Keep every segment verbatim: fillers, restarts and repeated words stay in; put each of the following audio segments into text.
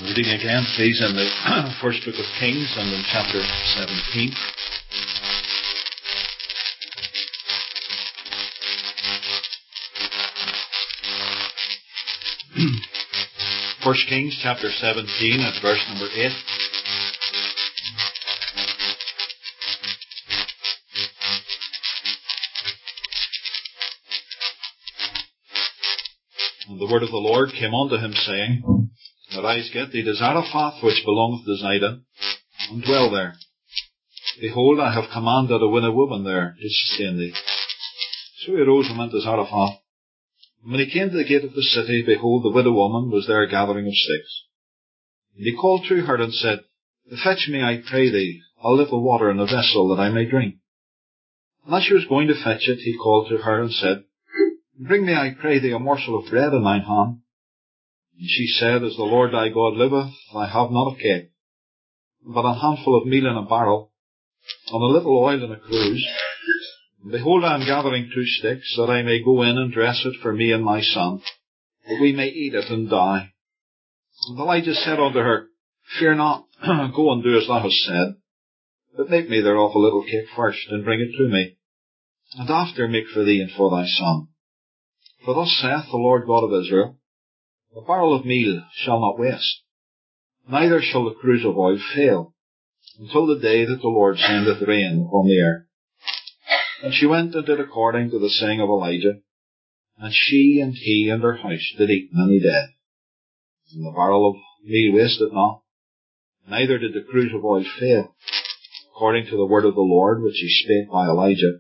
Reading again, please, in the first book of Kings and in chapter seventeen. First Kings chapter seventeen at verse number eight. And the word of the Lord came unto him, saying, Arise, get thee to Zarephath, which belongeth to Zidon, and dwell there. Behold, I have commanded to win a woman there to sustain thee. So he arose and went to Zarephath. And when he came to the gate of the city, behold, the widow woman was there gathering of sticks. And he called to her and said, Fetch me, I pray thee, a little water in a vessel, that I may drink. And as she was going to fetch it, he called to her and said, Bring me, I pray thee, a morsel of bread in thine hand. And she said, As the Lord thy God liveth, I have not a cake, but a handful of meal in a barrel, and a little oil in a cruse. And behold, I am gathering two sticks, that I may go in and dress it for me and my son, that we may eat it and die. And Elijah said unto her, Fear not, go and do as thou hast said, but make me thereof a little cake first, and bring it to me, and after make for thee and for thy son. For thus saith the Lord God of Israel, A barrel of meal shall not waste, neither shall the cruse of oil fail, until the day that the Lord sendeth rain upon the earth. And she went and did according to the saying of Elijah, and she and he and her house did eat many days. And the barrel of meal wasted not, neither did the cruse of oil fail, according to the word of the Lord which he spake by Elijah.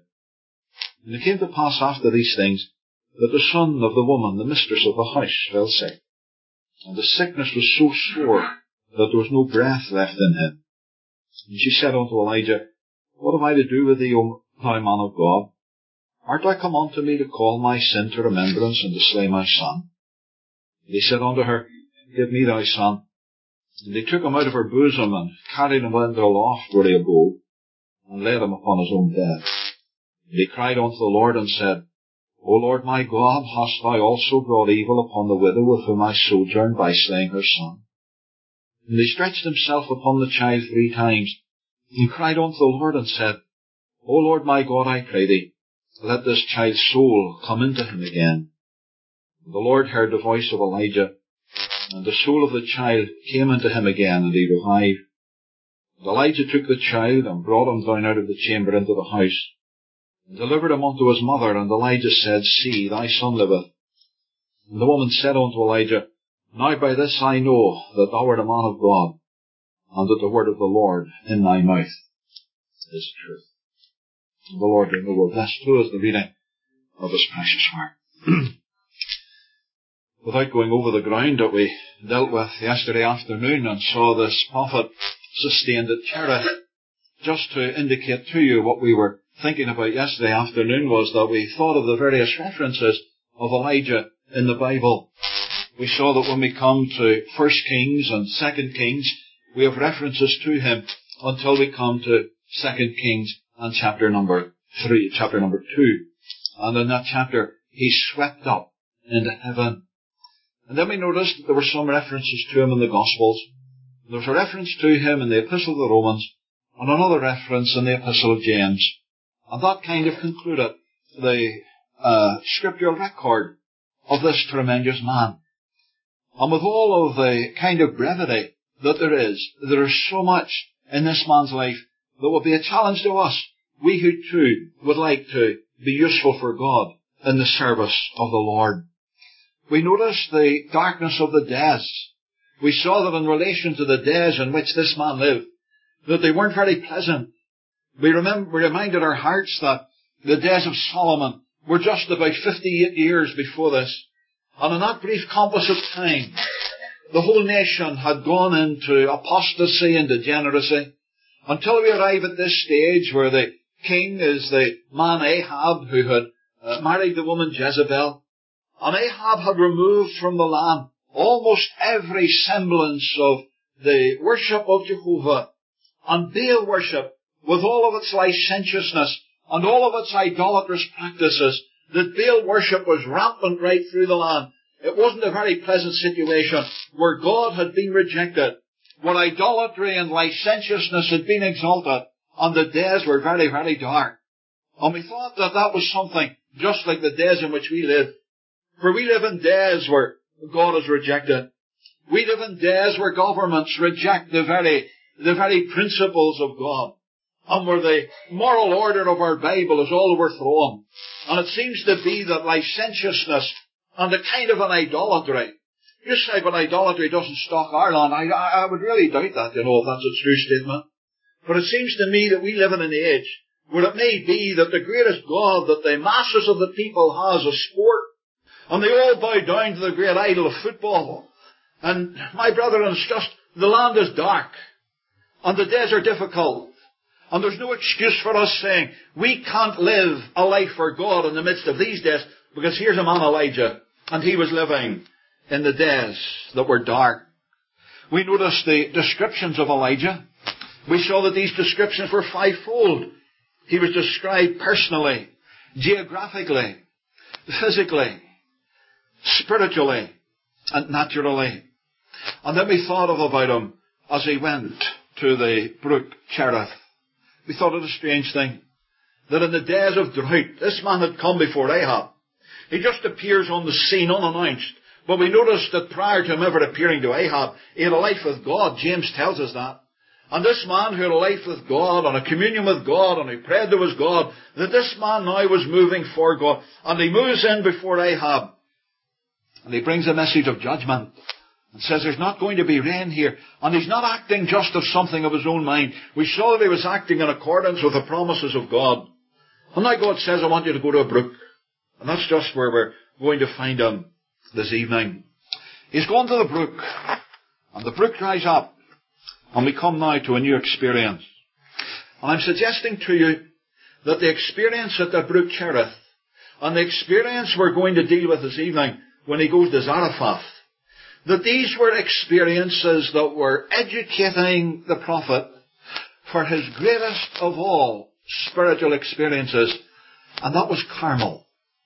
And it came to pass after these things, that the son of the woman, the mistress of the house, fell sick. And the sickness was so sore that there was no breath left in him. And she said unto Elijah, What have I to do with thee, O thou man of God? Art thou come unto me to call my sin to remembrance and to slay my son? And he said unto her, Give me thy son. And they took him out of her bosom and carried him into a loft where they abode, and laid him upon his own bed. And he cried unto the Lord and said, O Lord my God, hast thou also brought evil upon the widow with whom I sojourned by slaying her son? And he stretched himself upon the child three times, and cried unto the Lord and said, O Lord my God, I pray thee, let this child's soul come into him again. And the Lord heard the voice of Elijah, and the soul of the child came into him again, and he revived. And Elijah took the child and brought him down out of the chamber into the house, and delivered him unto his mother. And Elijah said, See, thy son liveth. And the woman said unto Elijah, Now by this I know that thou art a man of God, and that the word of the Lord in thy mouth is truth. And the Lord in the will bless to us the reading of his precious word. Without going over the ground that we dealt with yesterday afternoon and saw this prophet sustained at Cherith, just to indicate to you what we were thinking about yesterday afternoon was that we thought of the various references of Elijah in the Bible. We saw that when we come to First Kings and Second Kings, we have references to him until we come to Second Kings and chapter number three, chapter number two. And in that chapter, he's swept up into heaven. And then we noticed that there were some references to him in the Gospels. There was a reference to him in the Epistle of the Romans, and another reference in the Epistle of James. And that kind of concluded the uh, scriptural record of this tremendous man. And with all of the kind of brevity that there is, there is so much in this man's life that will be a challenge to us. We who too would like to be useful for God in the service of the Lord. We noticed the darkness of the days. We saw that in relation to the days in which this man lived, that they weren't very pleasant. We remember, we reminded our hearts that the days of Solomon were just about fifty-eight years before this. And in that brief compass of time, the whole nation had gone into apostasy and degeneracy, until we arrive at this stage where the king is the man Ahab, who had uh, married the woman Jezebel. And Ahab had removed from the land almost every semblance of the worship of Jehovah, and Baal worship, with all of its licentiousness and all of its idolatrous practices, that Baal worship was rampant right through the land. it wasn't a very pleasant situation where God had been rejected, where idolatry and licentiousness had been exalted, and the days were very, very dark. And we thought that that was something just like the days in which we live. For we live in days where God is rejected. We live in days where governments reject the very, the very principles of God, and where the moral order of our Bible is all overthrown. And it seems to be that licentiousness and a kind of an idolatry. You say, but idolatry doesn't stock our land. I, I, I would really doubt that, you know, if that's a true statement. But it seems to me that we live in an age where it may be that the greatest God that the masses of the people has is sport. And they all bow down to the great idol of football. And my brethren, it's just, the land is dark. And the days are difficult. And there's no excuse for us saying, we can't live a life for God in the midst of these days, because here's a man Elijah, and he was living in the days that were dark. We noticed the descriptions of Elijah. We saw that these descriptions were fivefold. He was described personally, geographically, physically, spiritually, and naturally. And then we thought of about him as he went to the brook Cherith. We thought it a strange thing that in the days of drought, this man had come before Ahab. He just appears on the scene unannounced. But we noticed that prior to him ever appearing to Ahab, he had a life with God. James tells us that. And this man who had a life with God, and a communion with God, and he prayed to his God, that this man now was moving for God. And he moves in before Ahab. And he brings a message of judgment. And says there's not going to be rain here. And he's not acting just of something of his own mind. We saw that he was acting in accordance with the promises of God. And now God says, I want you to go to a brook. And that's just where we're going to find him this evening. He's gone to the brook. And the brook dries up. And we come now to a new experience. And I'm suggesting to you that the experience at the brook Cherith, and the experience we're going to deal with this evening when he goes to Zarephath, that these were experiences that were educating the prophet for his greatest of all spiritual experiences, and that was Carmel.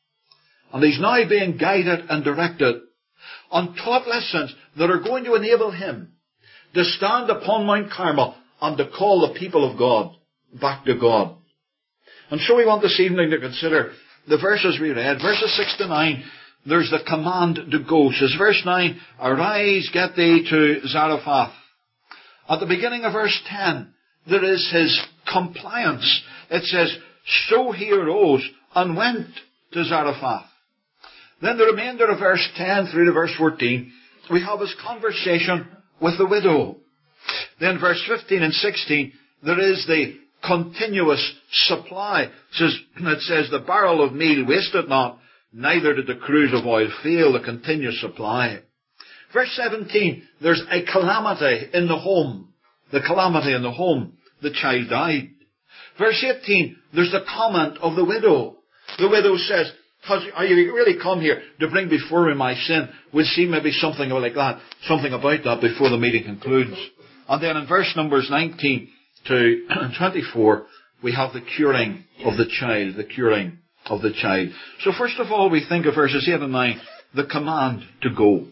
And he's now being guided and directed on taught lessons that are going to enable him to stand upon Mount Carmel and to call the people of God back to God. And so we want this evening to consider the verses we read, verses six to nine. There's the command to go. Says verse nine, arise, get thee to Zarephath. At the beginning of verse ten, there is his compliance. It says, so he arose and went to Zarephath. Then the remainder of verse ten through to verse fourteen, we have his conversation with the widow. Then verse fifteen and sixteen, there is the continuous supply. It says, it says the barrel of meal wasted not, neither did the cruse of oil fail, the continuous supply. Verse seventeen, there's a calamity in the home. The calamity in the home. The child died. Verse eighteen, there's the comment of the widow. The widow says, are you really come here to bring before me my sin? We'll see maybe something like that, something about that before the meeting concludes. And then in verse numbers nineteen to twenty-four, we have the curing of the child, the curing of the child. So first of all, we think of verses eight and nine, the command to go.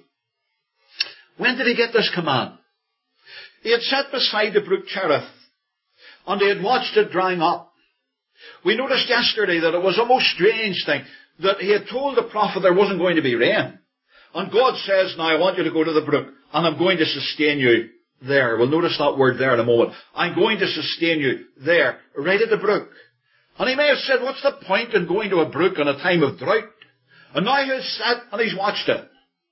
When did he get this command? He had sat beside the brook Cherith, and he had watched it drying up. We noticed yesterday that it was a most strange thing, that he had told the prophet there wasn't going to be rain. And God says, now I want you to go to the brook, and I'm going to sustain you there. We'll notice that word there in a moment. I'm going to sustain you there, right at the brook. And he may have said, what's the point in going to a brook in a time of drought? And now he's sat and he's watched it.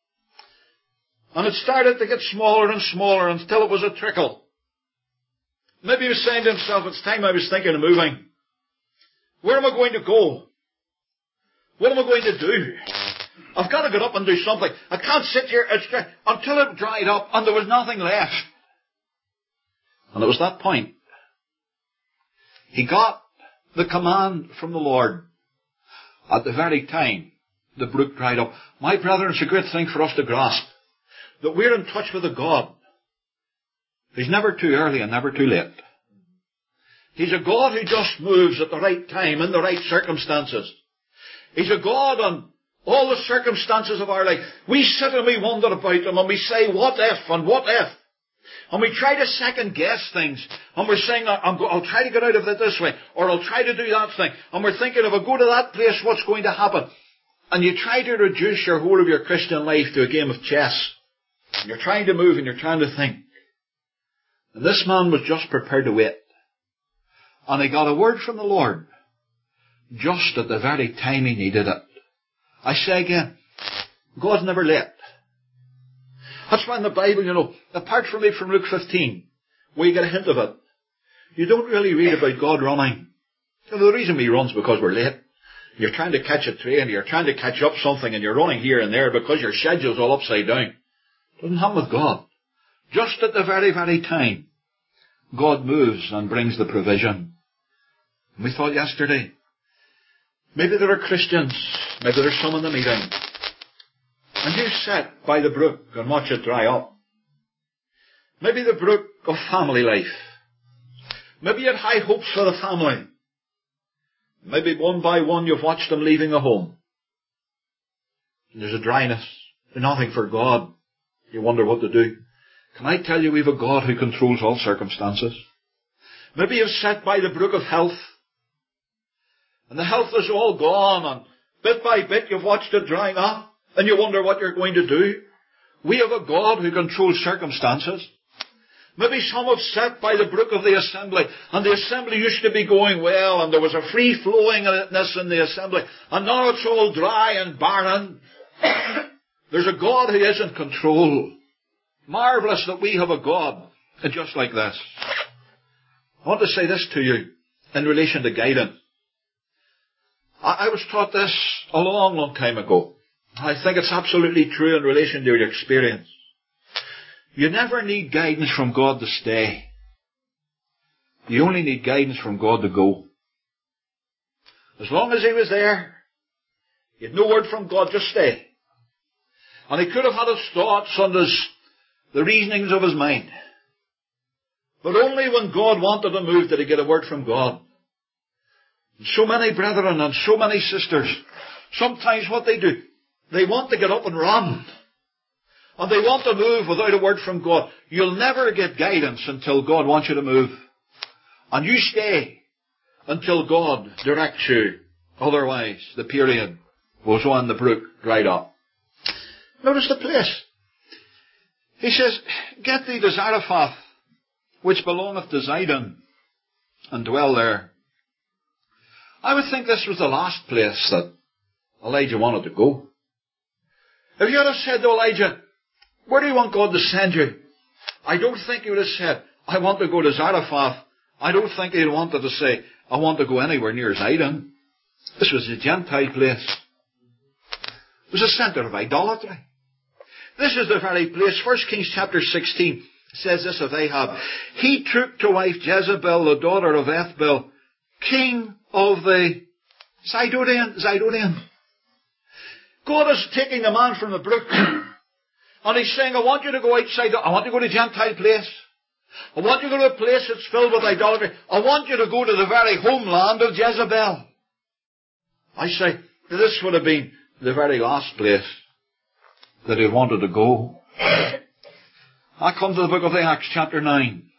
And it started to get smaller and smaller until it was a trickle. Maybe he was saying to himself, it's time I was thinking of moving. Where am I going to go? What am I going to do? I've got to get up and do something. I can't sit here until it dried up and there was nothing left. And it was that point. He got the command from the Lord at the very time the brook dried up. My brethren, it's a great thing for us to grasp that we're in touch with a God. He's never too early and never too late. He's a God who just moves at the right time in the right circumstances. He's a God on, All the circumstances of our life. We sit and we wonder about them and we say, what if and what if? And we try to second guess things. And we're saying, I'll, I'll try to get out of it this way. Or I'll try to do that thing. And we're thinking, if I go to that place, what's going to happen? And you try to reduce your whole of your Christian life to a game of chess. And you're trying to move and you're trying to think. And this man was just prepared to wait. And he got a word from the Lord. Just at the very time he needed it. I say again, God's never late. That's why in the Bible, you know, apart from it from Luke fifteen, where you get a hint of it, you don't really read about God running. You know, the reason he runs is because we're late. You're trying to catch a train, you're trying to catch up something, and you're running here and there because your schedule's all upside down. It doesn't happen with God. Just at the very, very time, God moves and brings the provision. And we thought yesterday, maybe there are Christians, maybe there's some in the meeting, and you sit by the brook and watch it dry up. Maybe the brook of family life. Maybe you had high hopes for the family. Maybe one by one you've watched them leaving the home. And there's a dryness. There's nothing for God. You wonder what to do. Can I tell you we've a God who controls all circumstances? Maybe you've sat by the brook of health. And the health is all gone. And bit by bit you've watched it drying up. And you wonder what you're going to do. We have a God who controls circumstances. Maybe some have sat by the brook of the assembly, and the assembly used to be going well, and there was a free-flowingness in the assembly, and now it's all dry and barren. There's a God who is in control. Marvellous that we have a God just like this. I want to say this to you in relation to guidance. I, I was taught this a long, long time ago. I think it's absolutely true in relation to your experience. You never need guidance from God to stay. You only need guidance from God to go. As long as he was there, you had no word from God, just stay. And he could have had his thoughts and his, the reasonings of his mind. But only when God wanted to move did he get a word from God. And so many brethren and so many sisters, sometimes what they do, they want to get up and run. And they want to move without a word from God. You'll never get guidance until God wants you to move. And you stay until God directs you. Otherwise, the period goes on, the brook dried up. Notice the place. He says, get thee to Zarephath, which belongeth to Zidon, and dwell there. I would think this was the last place that Elijah wanted to go. If you had said to Elijah, where do you want God to send you? I don't think he would have said, I want to go to Zarephath. I don't think he wanted to say, I want to go anywhere near Zidon. This was a Gentile place. It was a centre of idolatry. This is the very place. First Kings chapter sixteen says this of Ahab. He took to wife Jezebel, the daughter of Ethbaal, king of the Zidonian. Zidonian. God is taking the man from the brook. And he's saying, I want you to go outside. I want you to go to a Gentile place. I want you to go to a place that's filled with idolatry. I want you to go to the very homeland of Jezebel. I say, this would have been the very last place that he wanted to go. I come to the book of Acts, chapter nine.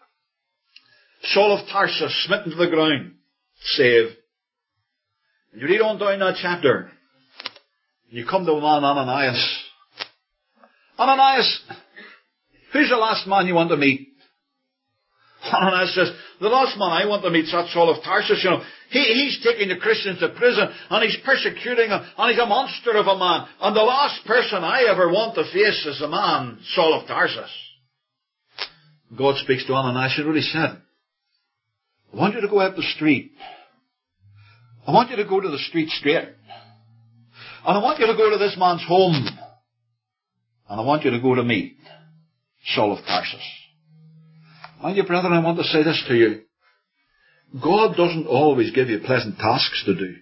Saul of Tarsus, smitten to the ground, saved. And you read on down that chapter, and you come to a man, Ananias. Ananias, who's the last man you want to meet? Ananias says, the last man I want to meet is that Saul of Tarsus, you know. He, he's taking the Christians to prison, and he's persecuting them, and he's a monster of a man. And the last person I ever want to face is the man, Saul of Tarsus. God speaks to Ananias, and what he said, I want you to go out the street. I want you to go to the street straight. And I want you to go to this man's home. And I want you to go to meet Saul of Tarsus. And you brethren, I want to say this to you. God doesn't always give you pleasant tasks to do.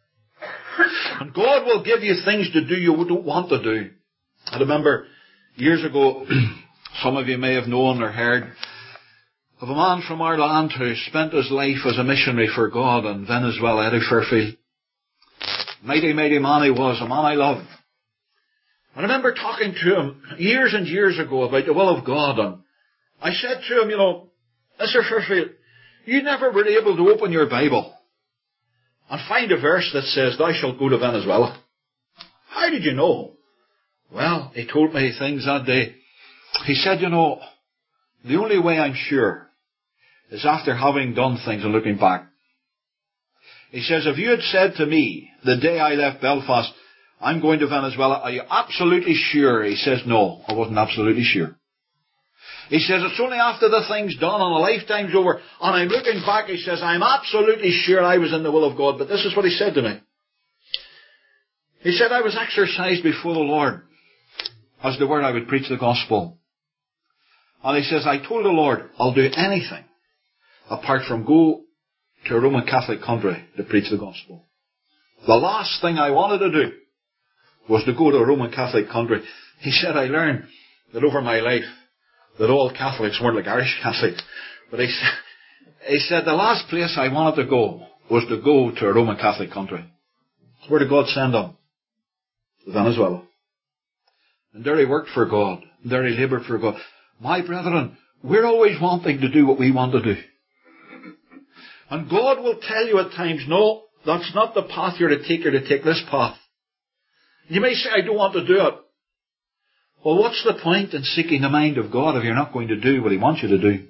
And God will give you things to do you don't want to do. I remember years ago, some of you may have known or heard of a man from our land who spent his life as a missionary for God in Venezuela, Eddie Fairfield. Mighty, mighty man he was, a man I loved. I remember talking to him years and years ago about the will of God, and I said to him, you know, Mister Fairfield, you never were able to open your Bible and find a verse that says, thou shalt go to Venezuela. How did you know? Well, he told me things that day. He said, you know, the only way I'm sure is after having done things and looking back. He says, if you had said to me the day I left Belfast, I'm going to Venezuela, are you absolutely sure? He says, no, I wasn't absolutely sure. He says, it's only after the thing's done and a lifetime's over, and I'm looking back, he says, I'm absolutely sure I was in the will of God. But this is what he said to me. He said, I was exercised before the Lord as to where I would preach the gospel. And he says, I told the Lord, I'll do anything apart from go to a Roman Catholic country to preach the gospel. The last thing I wanted to do was to go to a Roman Catholic country. He said, I learned that over my life that all Catholics weren't like Irish Catholics. But he said, he said the last place I wanted to go was to go to a Roman Catholic country. Where did God send him? To Venezuela. And there he worked for God. And there he laboured for God. My brethren, we're always wanting to do what we want to do. And God will tell you at times, no, that's not the path you're to take, you're to take this path. You may say, I don't want to do it. Well, what's the point in seeking the mind of God if you're not going to do what he wants you to do?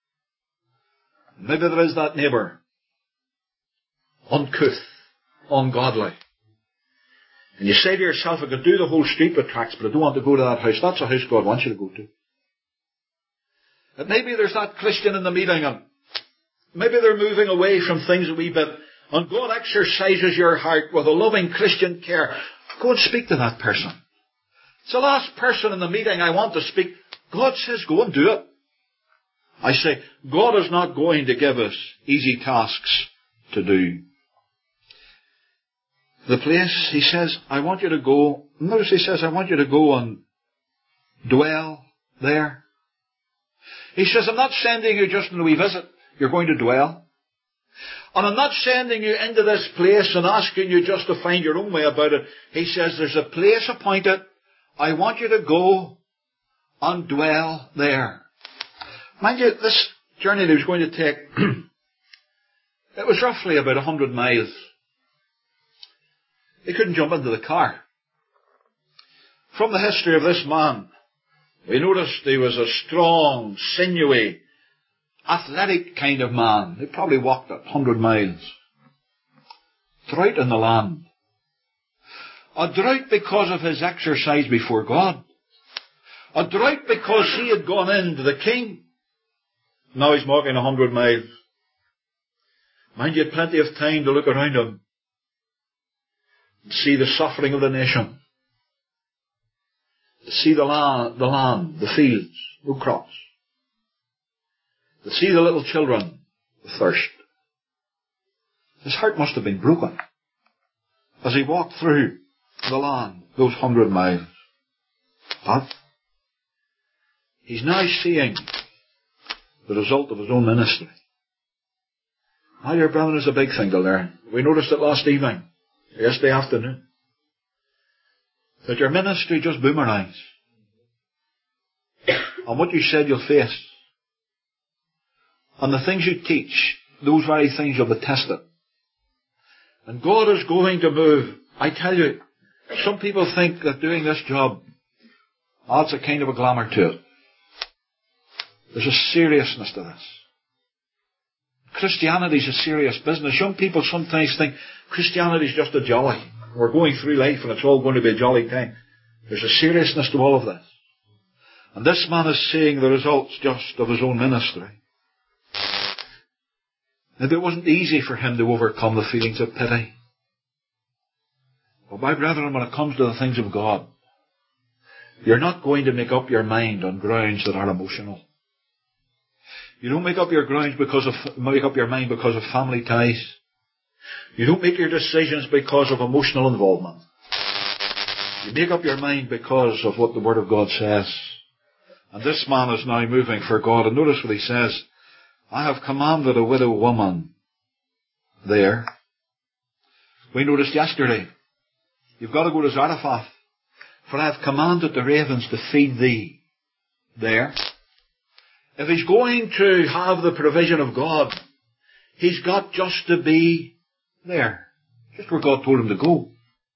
Maybe there is that neighbour, uncouth, ungodly. And you say to yourself, I could do the whole street with tracts, but I don't want to go to that house. That's a house God wants you to go to. And maybe there's that Christian in the meeting, and maybe they're moving away from things a wee bit, and God exercises your heart with a loving Christian care. Go and speak to that person. It's the last person in the meeting I want to speak. God says, go and do it. I say, God is not going to give us easy tasks to do. The place, he says, I want you to go. Notice he says, I want you to go and dwell there. He says, I'm not sending you just on a wee visit. You're going to dwell. And I'm not sending you into this place and asking you just to find your own way about it. He says, there's a place appointed. I want you to go and dwell there. Mind you, this journey that he was going to take, it was roughly about a hundred miles. He couldn't jump into the car. From the history of this man, we noticed he was a strong, sinewy, athletic kind of man. He probably walked a hundred miles. Drought in the land. A drought because of his exercise before God. A drought because he had gone into the king. Now he's walking a hundred miles. Mind you, had plenty of time to look around him and see the suffering of the nation. To see the land, the land, the fields, no crops. To see the little children with thirst. His heart must have been broken as he walked through the land, those hundred miles. But he's now seeing the result of his own ministry. Now, your brethren, is a big thing to learn. We noticed it last evening, yesterday afternoon, that your ministry just boomerangs. And what you said you'll face. And the things you teach, those very things you'll be tested. And God is going to move. I tell you, some people think that doing this job, oh, it's a kind of a glamour to it. There's a seriousness to this. Christianity is a serious business. Young people sometimes think Christianity is just a jolly. We're going through life and it's all going to be a jolly time. There's a seriousness to all of this. And this man is seeing the results just of his own ministry. Maybe it wasn't easy for him to overcome the feelings of pity. But my brethren, when it comes to the things of God, you're not going to make up your mind on grounds that are emotional. You don't make up your grounds because of, make up your mind because of family ties. You don't make your decisions because of emotional involvement. You make up your mind because of what the Word of God says. And this man is now moving for God. And notice what he says. I have commanded a widow woman there. We noticed yesterday You've got to go to Zarephath, for I have commanded the ravens to feed thee there. If he's going to have the provision of God, he's got just to be there. Just where God told him to go.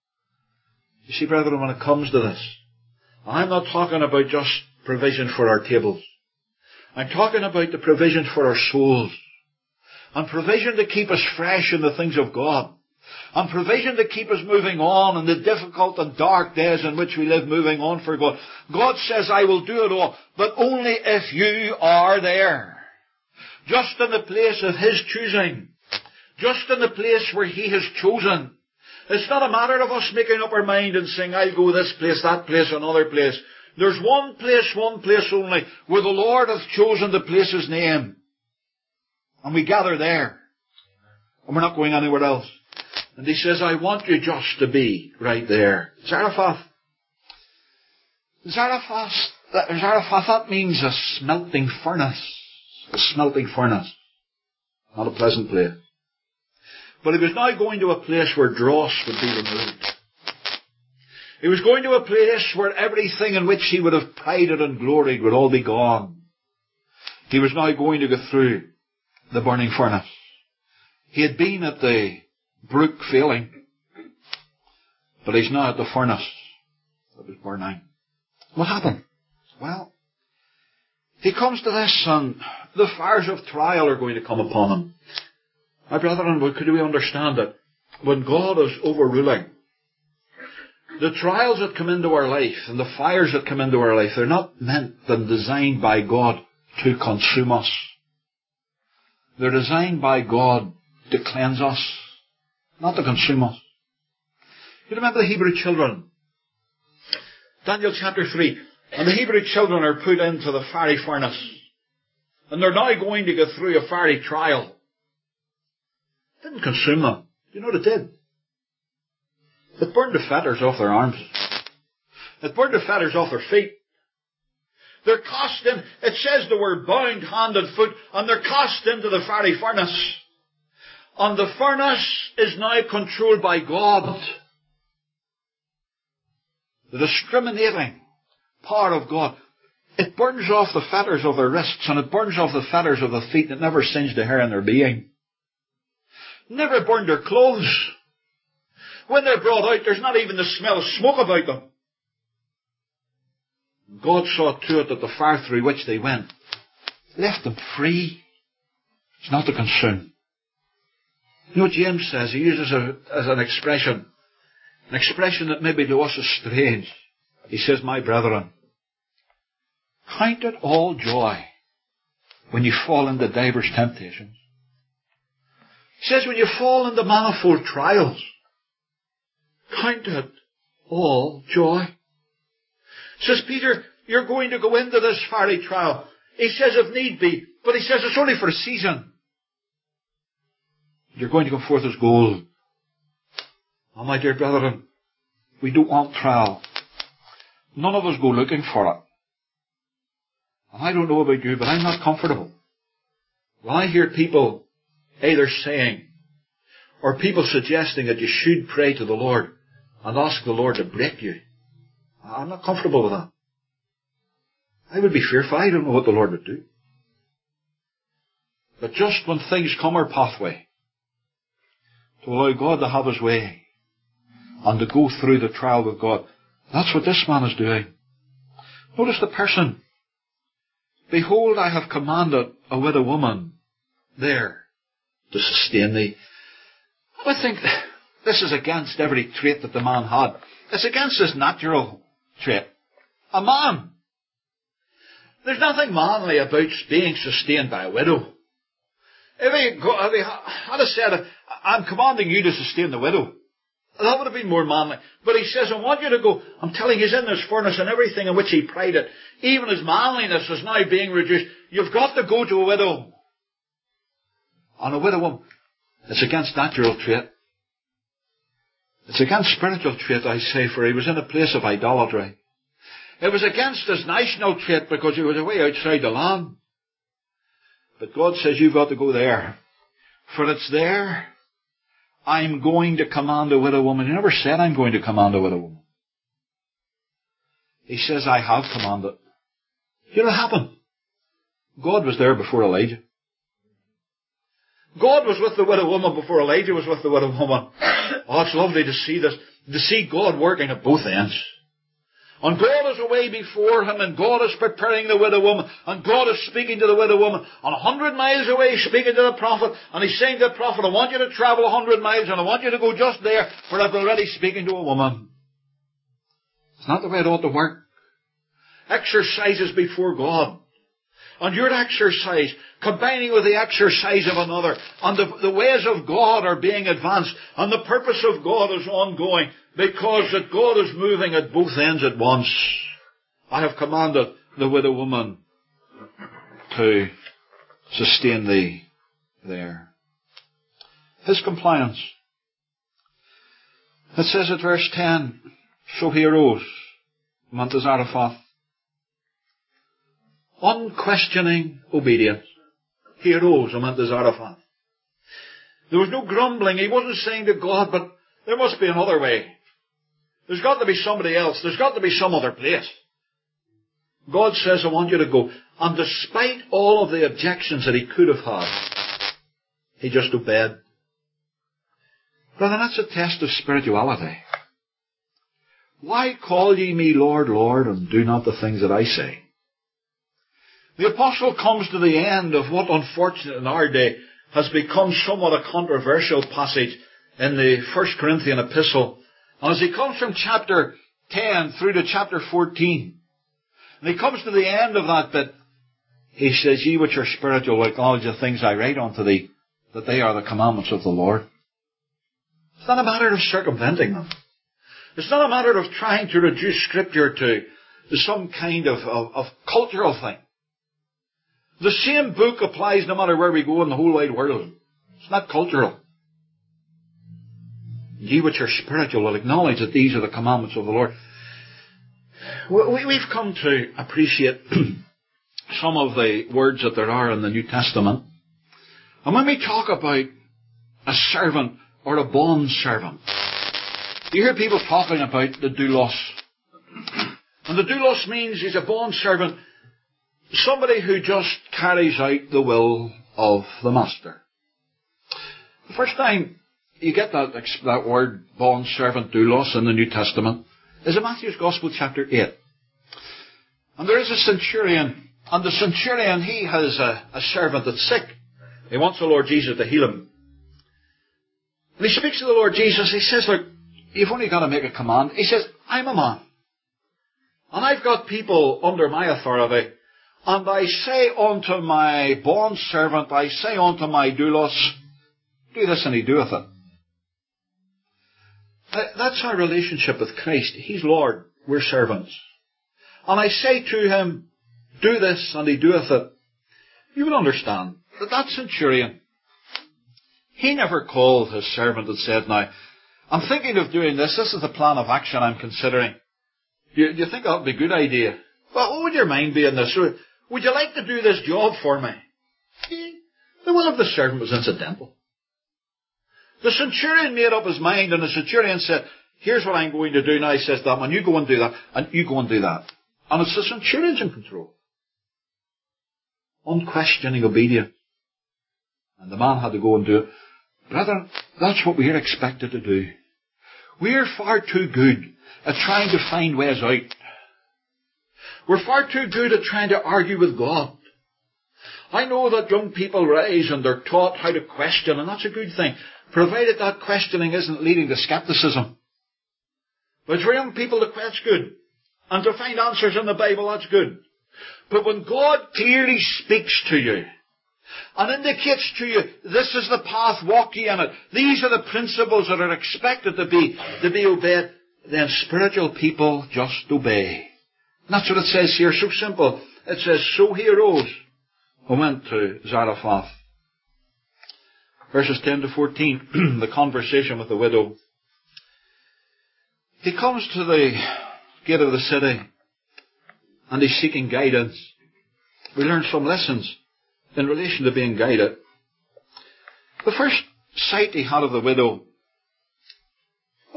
You see, brethren, when it comes to this, I'm not talking about just provision for our tables. I'm talking about the provision for our souls. And provision to keep us fresh in the things of God. And provision to keep us moving on in the difficult and dark days in which we live, moving on for God. God says, I will do it all, but only if you are there. Just in the place of His choosing. Just in the place where He has chosen. It's not a matter of us making up our mind and saying, I'll go this place, that place, another place. There's one place, one place only, where the Lord hath chosen to place His name. And we gather there. And we're not going anywhere else. And He says, I want you just to be right there. Zarephath. Zarephath, Zarephath, that means a smelting furnace. A smelting furnace. Not a pleasant place. But he was now going to a place where dross would be removed. He was going to a place where everything in which he would have prided and gloried would all be gone. He was now going to go through the burning furnace. He had been at the brook failing, but he's now at the furnace that was burning. What happened? Well, he comes to this, and the fires of trial are going to come upon him. My brethren, could we understand that when God is overruling, the trials that come into our life and the fires that come into our life, they're not meant and designed by God to consume us. They're designed by God to cleanse us, not to consume us. You remember the Hebrew children? Daniel chapter three. And the Hebrew children are put into the fiery furnace. And they're now going to go through a fiery trial. It didn't consume them. You know what it did? It burned the fetters off their arms. It burned the fetters off their feet. They're cast in, it says they were bound hand and foot, and they're cast into the fiery furnace. And the furnace is now controlled by God. The discriminating power of God. It burns off the fetters of their wrists, and it burns off the fetters of the feet, and it never singed the hair in their being. Never burned their clothes. When they're brought out, there's not even the smell of smoke about them. God saw to it that the fire through which they went left them free. It's not to consume. You know what James says? He uses a, as an expression, an expression that maybe to us is strange. He says, my brethren, count it all joy when you fall into divers temptations. He says, when you fall into manifold trials, count it all joy. Says Peter, you're going to go into this fiery trial. He says if need be, but he says it's only for a season. You're going to come forth as gold. Oh, my dear brethren, we don't want trial. None of us go looking for it. And I don't know about you, but I'm not comfortable when I hear people either saying or people suggesting that you should pray to the Lord and ask the Lord to break you. I'm not comfortable with that. I would be fearful. I don't know what the Lord would do. But just when things come our pathway, to allow God to have His way and to go through the trial with God, that's what this man is doing. Notice the person. Behold, I have commanded a widow woman there to sustain thee. I think this is against every trait that the man had. It's against his natural trait. A man. There's nothing manly about being sustained by a widow. If he, go, if he had said, I'm commanding you to sustain the widow, that would have been more manly. But he says, I want you to go. I'm telling you, he's in this furnace and everything in which he prided. Even his manliness is now being reduced. You've got to go to a widow. And a widow woman, it's against natural trait. It's against spiritual trait, I say, for he was in a place of idolatry. It was against his national trait because he was away outside the land. But God says you've got to go there. For it's there, I'm going to command a widow woman. He never said, I'm going to command a widow woman. He says, I have commanded. You know what happened? God was there before Elijah. God was with the widow woman before Elijah was with the widow woman. Oh, it's lovely to see this. To see God working at both ends. And God is away before him, and God is preparing the widow woman, and God is speaking to the widow woman. And a hundred miles away, speaking to the prophet, and he's saying to the prophet, I want you to travel a hundred miles, and I want you to go just there, for I'm already speaking to a woman. It's not the way it ought to work. Exercises before God. And your exercise, combining with the exercise of another, and the, the ways of God are being advanced, and the purpose of God is ongoing, because that God is moving at both ends at once. I have commanded the widow woman to sustain thee there. His compliance. It says at verse ten, so he arose, went to Zarephath. Unquestioning obedience. He arose and went to Zarephath. There was no grumbling. He wasn't saying to God, but there must be another way. There's got to be somebody else. There's got to be some other place. God says, I want you to go. And despite all of the objections that he could have had, he just obeyed. Brother, that's a test of spirituality. Why call ye me Lord, Lord, and do not the things that I say? The apostle comes to the end of what, unfortunately, in our day has become somewhat a controversial passage in the First Corinthian epistle. And as he comes from chapter ten through to chapter fourteen, and he comes to the end of that bit, he says, ye which are spiritual will acknowledge the things I write unto thee, that they are the commandments of the Lord. It's not a matter of circumventing them. It's not a matter of trying to reduce Scripture to, to some kind of, of, of cultural thing. The same book applies no matter where we go in the whole wide world. It's not cultural. Ye which are spiritual will acknowledge that these are the commandments of the Lord. We've come to appreciate some of the words that there are in the New Testament. And when we talk about a servant or a bond servant, you hear people talking about the doulos. And the doulos means he's a bond servant, somebody who just carries out the will of the master. The first time you get that, that word bond servant, doulos, in the New Testament is in Matthew's Gospel chapter eight. And there is a centurion, and the centurion, he has a, a servant that's sick. He wants the Lord Jesus to heal him. And he speaks to the Lord Jesus. He says, look, you've only got to make a command. He says, I'm a man. And I've got people under my authority. And I say unto my bond servant, I say unto my doulos, do this, and he doeth it. That's our relationship with Christ. He's Lord. We're servants. And I say to him, do this, and he doeth it. You will understand that that centurion, he never called his servant and said, now, I'm thinking of doing this. This is the plan of action I'm considering. Do you, do you think that would be a good idea? Well, what would your mind be in this? Would you like to do this job for me? The will of the servant was incidental. The centurion made up his mind, and the centurion said, here's what I'm going to do. Now he says that one, you go and do that, and you go and do that. And it's the centurion's in control. Unquestioning obedience. And the man had to go and do it. Brethren, that's what we're expected to do. We're far too good at trying to find ways out. We're far too good at trying to argue with God. I know that young people rise and they're taught how to question, and that's a good thing, provided that questioning isn't leading to skepticism. But for young people, that's good. And to find answers in the Bible, that's good. But when God clearly speaks to you and indicates to you, this is the path, walk ye in it, these are the principles that are expected to be, to be obeyed, then spiritual people just obey. And that's what it says here, so simple. It says, so he arose and went to Zarephath. Verses ten to fourteen, the conversation with the widow. He comes to the gate of the city and he's seeking guidance. We learn some lessons in relation to being guided. The first sight he had of the widow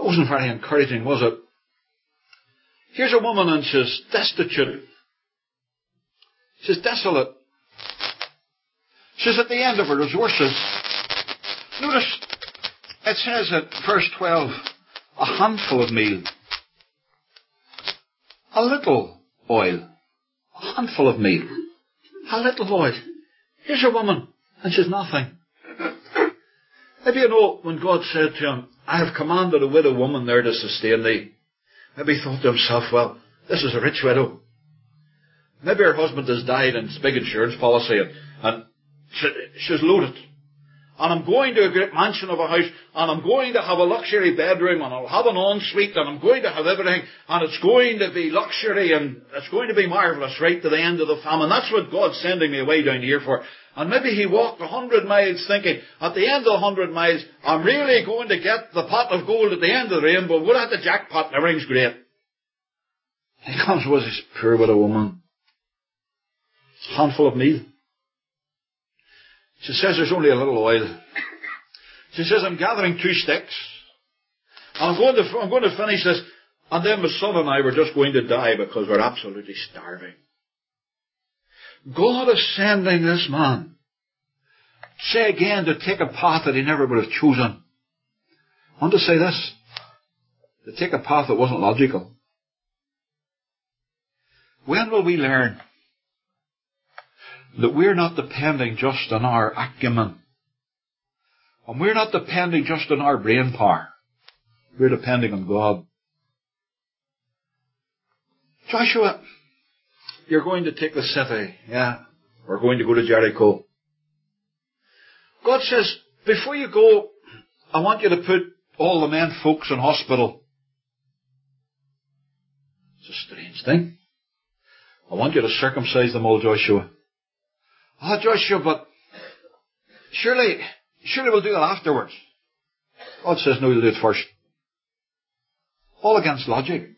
wasn't very encouraging, was it? Here's a woman and she's destitute. She's desolate. She's at the end of her resources. Notice, it says at verse twelve, a handful of meal. A little oil. A handful of meal. A little oil. Here's a woman, and she's nothing. Maybe you know, when God said to him, I have commanded a widow woman there to sustain thee. Maybe he thought to himself, well, this is a rich widow. Maybe her husband has died and it's a big insurance policy and, and she, she's loaded. And I'm going to a great mansion of a house and I'm going to have a luxury bedroom and I'll have an ensuite and I'm going to have everything and it's going to be luxury and it's going to be marvellous right to the end of the famine. That's what God's sending me away down here for. And maybe he walked a hundred miles thinking, at the end of a hundred miles, I'm really going to get the pot of gold at the end of the rainbow. We'll have the jackpot and everything's great. He comes with his poor widow woman. A handful of meal. She says there's only a little oil. She says, I'm gathering two sticks. And I'm going to, I'm going to finish this. And then my son and I were just going to die because we're absolutely starving. God is sending this man, say again, to take a path that he never would have chosen. I want to say this, to take a path that wasn't logical. When will we learn that we're not depending just on our acumen, and we're not depending just on our brain power, we're depending on God? Joshua, you're going to take the city. Yeah. We're going to go to Jericho. God says, before you go, I want you to put all the men folks in hospital. It's a strange thing. I want you to circumcise them all, Joshua. Ah, oh, Joshua, but surely, surely we'll do that afterwards. God says, no, you'll do it first. All against logic.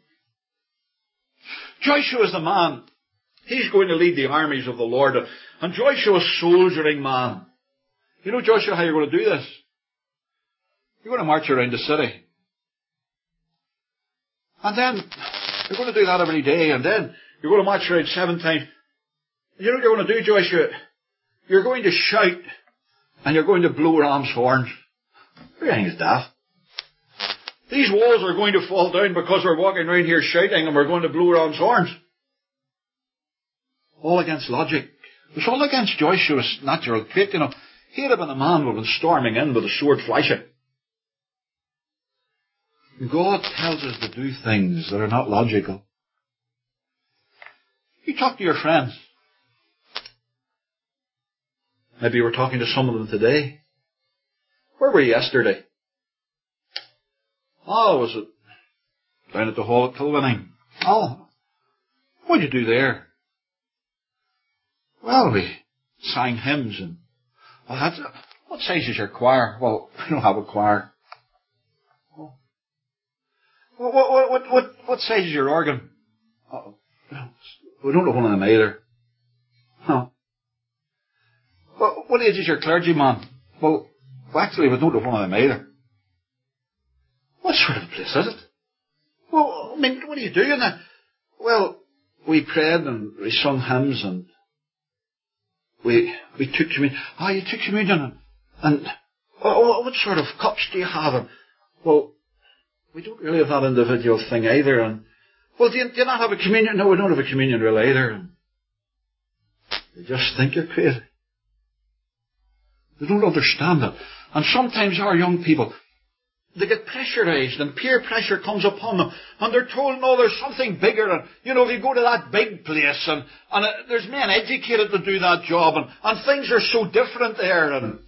Joshua is the man. He's going to lead the armies of the Lord. And Joshua's a soldiering man. You know, Joshua, how you're going to do this? You're going to march around the city. And then you're going to do that every day. And then you're going to march around seven times. And you know what you're going to do, Joshua? You're going to shout. And you're going to blow ram's horns. Everything is daft. These walls are going to fall down because we're walking around here shouting and we're going to blow ram's horns. All against logic. It was all against Joshua's natural trait, you know. He'd have been a man who had been storming in with a sword flashing. God tells us to do things that are not logical. You talk to your friends. Maybe you were talking to some of them today. Where were you yesterday? Oh, was it down at the hall at Kilwinning? Oh, what did you do there? Well, we sang hymns and, well, that's, what size is your choir? Well, we don't have a choir. Oh. What, what, what, what, what size is your organ? Oh, we don't have one of them either. Huh. Well, what age is your clergyman? Well, well, actually, we don't have one of them either. What sort of place is it? Well, I mean, what are you doing there? Well, we prayed and we sung hymns and We we took communion. Ah, you took communion, and, and oh, what sort of cups do you have? And, well, we don't really have that individual thing either. And well, do you, do you not have a communion? No, we don't have a communion reel either. And they just think you're crazy. They don't understand it. And sometimes our young people, they get pressurized and peer pressure comes upon them and they're told, no, there's something bigger and, you know, if you go to that big place and, and uh, there's men educated to do that job and, and things are so different there and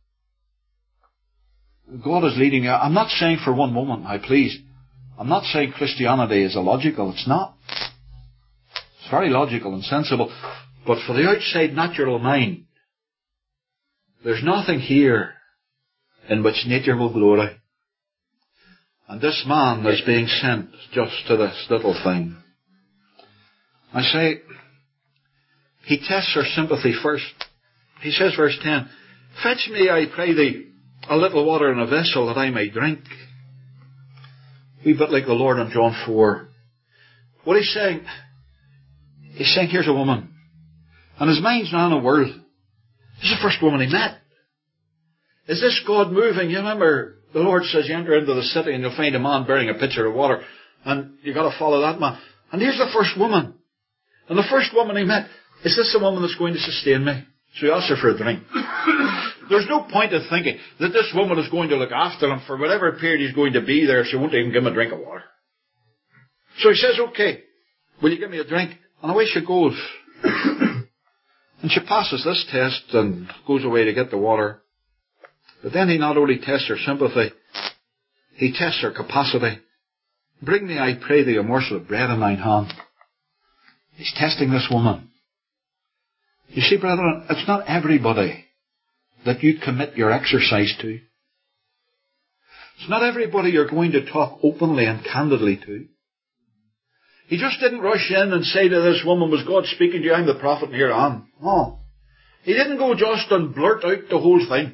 God is leading you. I'm not saying for one moment, I please, I'm not saying Christianity is illogical. It's not. It's very logical and sensible. But for the outside natural mind, there's nothing here in which nature will glory. And this man is being sent just to this little thing. I say, he tests our sympathy first. He says, verse ten, fetch me, I pray thee, a little water in a vessel that I may drink. A wee bit like the Lord in John four. What he's saying, he's saying, here's a woman. And his mind's not in a world. This is the first woman he met. Is this God moving? You remember the Lord says you enter into the city and you'll find a man bearing a pitcher of water. And you've got to follow that man. And here's the first woman. And the first woman he met, is this the woman that's going to sustain me? So he asks her for a drink. There's no point in thinking that this woman is going to look after him for whatever period he's going to be there. She won't even give him a drink of water. So he says, okay, will you give me a drink? And away she goes. And she passes this test and goes away to get the water. But then he not only tests her sympathy, he tests her capacity. Bring me, I pray thee, a morsel of bread in thine hand. He's testing this woman. You see, brethren, it's not everybody that you commit your exercise to. It's not everybody you're going to talk openly and candidly to. He just didn't rush in and say to this woman, was God speaking to you? I'm the prophet, and here I am. No. He didn't go just and blurt out the whole thing.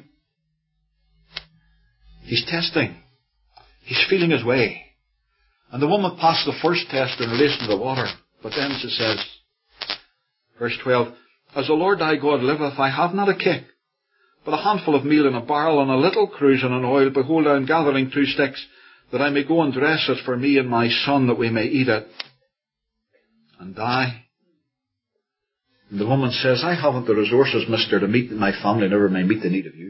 He's testing. He's feeling his way. And the woman passed the first test in relation to the water. But then she says, verse twelve, as the Lord thy God liveth, I have not a cake, but a handful of meal in a barrel and a little cruse and an oil. Behold, I am gathering two sticks, that I may go and dress it for me and my son, that we may eat it and die. And the woman says, I haven't the resources, mister, to meet my family, never mind meet the need of you.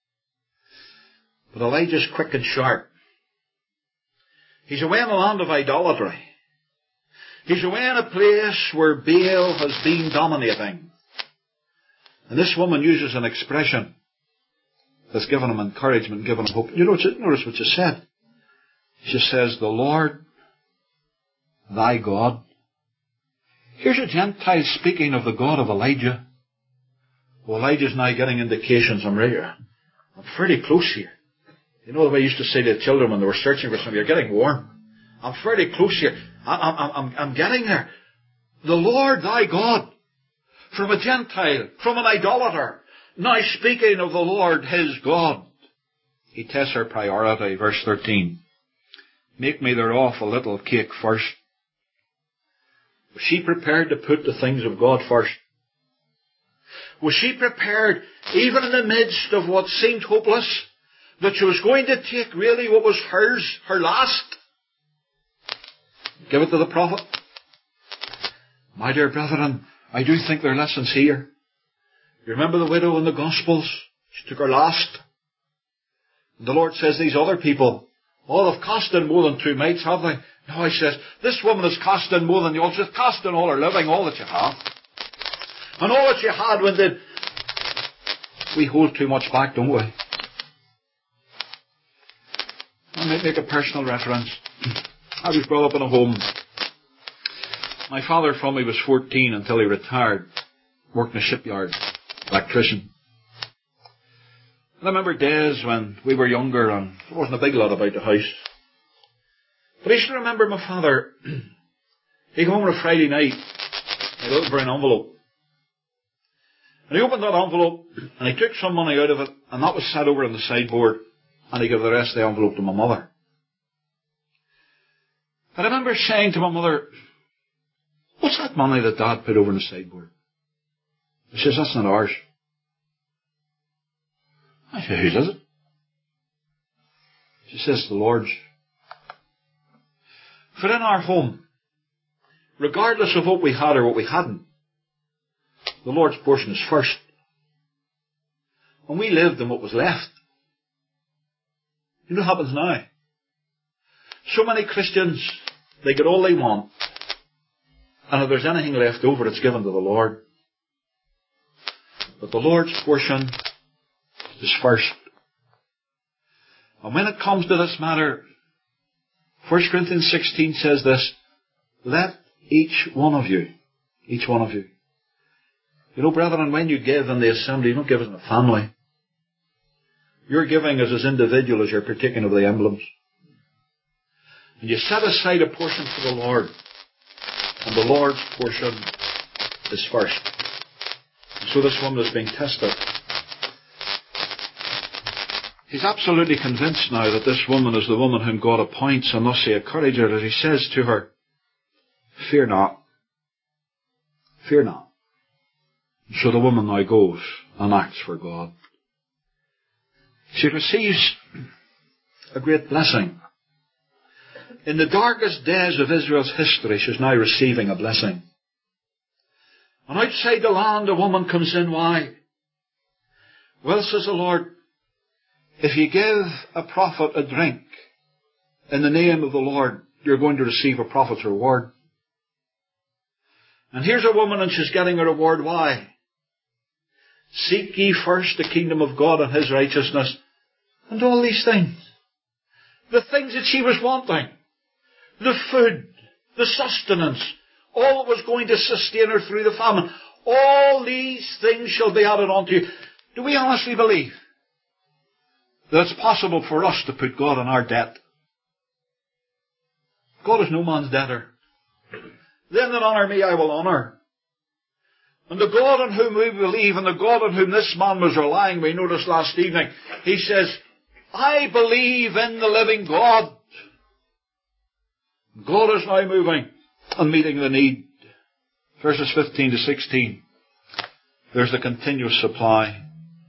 But Elijah's quick and sharp. He's away in a land of idolatry. He's away in a place where Baal has been dominating. And this woman uses an expression that's given him encouragement, given him hope. You know, notice what she said. She says, the Lord, thy God. Here's a Gentile speaking of the God of Elijah. Well, Elijah's now getting indications. I'm ready. I'm fairly close here. You know the way I used to say to the children when they were searching for something, you're getting warm. I'm fairly close here. I'm, I'm, I'm, I'm getting there. The Lord thy God. From a Gentile, from an idolater, now speaking of the Lord his God. He tests her priority, verse thirteen. Make me thereof a little cake first. Was she prepared to put the things of God first? Was she prepared, even in the midst of what seemed hopeless, that she was going to take really what was hers, her last? Give it to the prophet. My dear brethren, I do think there are lessons here. You remember the widow in the Gospels? She took her last. And the Lord says these other people, all have cast in more than two mites, have they? No, he says, this woman has cast in more than you all. She's cast in all her living, all that you have. And all that you had when did. We hold too much back, don't we? I might make a personal reference. I was brought up in a home. My father from he was fourteen until he retired, worked in a shipyard, electrician. And I remember days when we were younger and there wasn't a big lot about the house. But I used to remember my father, he'd come home on a Friday night, he'd look for an envelope. And he opened that envelope and he took some money out of it, and that was sat over on the sideboard, and he gave the rest of the envelope to my mother. I remember saying to my mother, what's that money that Dad put over on the sideboard? She says, that's not ours. I said, whose is it? She says, the Lord's. For in our home, regardless of what we had or what we hadn't, the Lord's portion is first. And we lived in what was left. You know what happens now? So many Christians, they get all they want. And if there's anything left over, it's given to the Lord. But the Lord's portion is first. And when it comes to this matter, First Corinthians sixteen says this, let each one of you, each one of you. You know, brethren, when you give in the assembly, you don't give as in a family. You're giving as as individual as you're partaking of the emblems. And you set aside a portion for the Lord. And the Lord's portion is first. And so this woman is being tested. He's absolutely convinced now that this woman is the woman whom God appoints, and thus he encourages her as he says to her, fear not. Fear not. So the woman now goes and acts for God. She receives a great blessing. In the darkest days of Israel's history, she's now receiving a blessing. And outside the land, a woman comes in. Why? Well, says the Lord, if you give a prophet a drink in the name of the Lord, you're going to receive a prophet's reward. And here's a woman, and she's getting a reward. Why? Seek ye first the kingdom of God and his righteousness, and all these things. The things that she was wanting. The food, the sustenance, all that was going to sustain her through the famine. All these things shall be added unto you. Do we honestly believe that it's possible for us to put God in our debt? God is no man's debtor. Them that honour me I will honour. And the God in whom we believe, and the God in whom this man was relying, we noticed last evening, he says, I believe in the living God. God is now moving and meeting the need. Verses fifteen to sixteen. There's the continuous supply.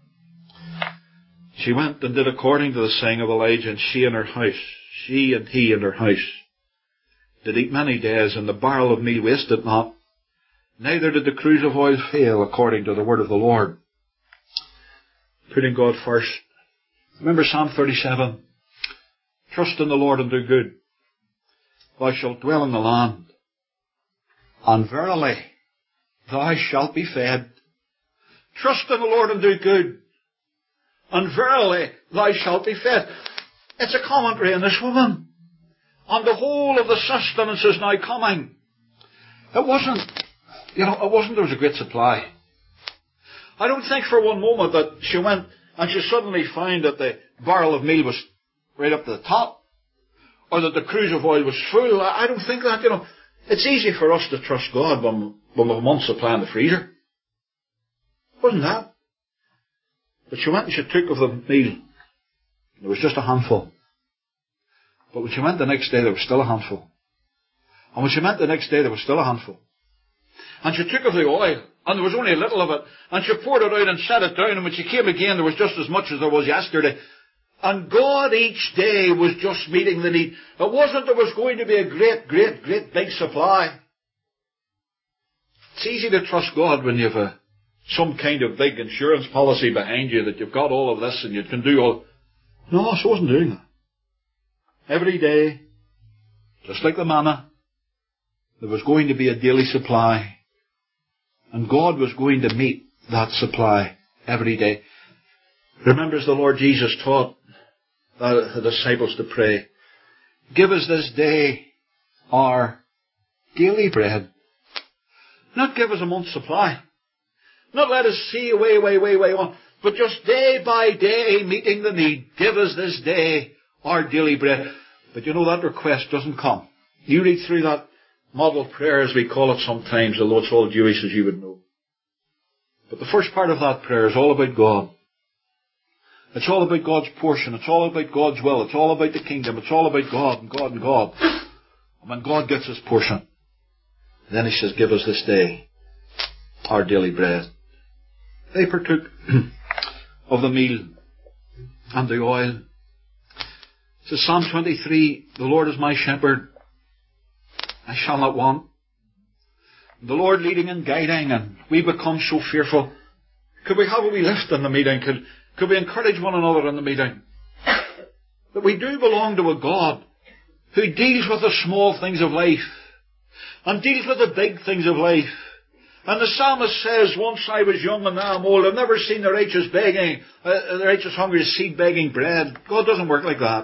She went and did according to the saying of Elijah, and she and her house, she and he and her house, did eat many days, and the barrel of meal wasted not. Neither did the cruse of oil fail, according to the word of the Lord. Putting God first. Remember Psalm thirty-seven. Trust in the Lord and do good. Thou shalt dwell in the land, and verily thou shalt be fed. Trust in the Lord and do good, and verily thou shalt be fed. It's a commentary on this woman. On the whole of the sustenance is now coming. It wasn't, you know, it wasn't there was a great supply. I don't think for one moment that she went and she suddenly found that the barrel of meal was right up to the top, or that the cruse of oil was full. I don't think that, you know. It's easy for us to trust God when, when we have a month's supply in the freezer. Wasn't that? But she went and she took of the meal. There was just a handful. But when she went the next day, there was still a handful. And when she went the next day, there was still a handful. And she took of the oil, and there was only a little of it, and she poured it out and set it down, and when she came again, there was just as much as there was yesterday. And God each day was just meeting the need. It wasn't there was going to be a great, great, great big supply. It's easy to trust God when you've a, some kind of big insurance policy behind you, that you've got all of this and you can do all. No, she wasn't doing that. Every day, just like the manna, there was going to be a daily supply. And God was going to meet that supply every day. Remember, as the Lord Jesus taught the disciples to pray, give us this day our daily bread. Not give us a month's supply. Not let us see way, way, way, way on. But just day by day meeting the need. Give us this day our daily bread. But you know, that request doesn't come. You read through that model prayer, as we call it sometimes, although it's all Jewish, as you would know. But the first part of that prayer is all about God. It's all about God's portion. It's all about God's will. It's all about the kingdom. It's all about God and God and God. And when God gets his portion, then he says, give us this day our daily bread. They partook of the meal and the oil. It says Psalm twenty-three, the Lord is my shepherd, I shall not want. The Lord leading and guiding, and we become so fearful. Could we have a wee lift in the meeting? Could, could we encourage one another in the meeting? That we do belong to a God who deals with the small things of life and deals with the big things of life. And the psalmist says, once I was young and now I'm old, I've never seen the righteous begging, uh, the righteous hungry, seed begging bread. God doesn't work like that.